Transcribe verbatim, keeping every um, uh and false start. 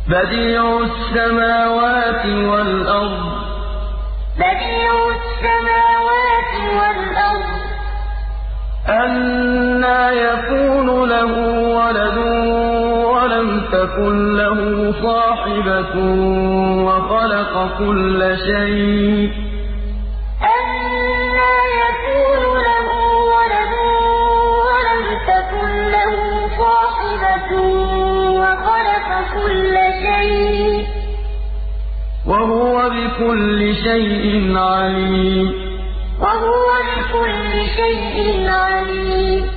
بديع السماوات والأرض بديع السماوات والأرض أَنَّىٰ يَكُونُ لَهُ وَلَدٌ وَلَمْ تَكُن لَّهُ صَاحِبَةٌ وَخَلَقَ كُلَّ شَيْءٍ ۖ أَنَّىٰ يَكُونُ لَهُ وَلَدٌ وَلَمْ تَكُن لَّهُ صَاحِبَةٌ وَخَلَقَ كُلَّ شَيْءٍ ۖ وَهُوَ بِكُلِّ شَيْءٍ عَلِيمٌ وَهُوَ بِكُلِّ شَيْءٍ عَلِيمٌ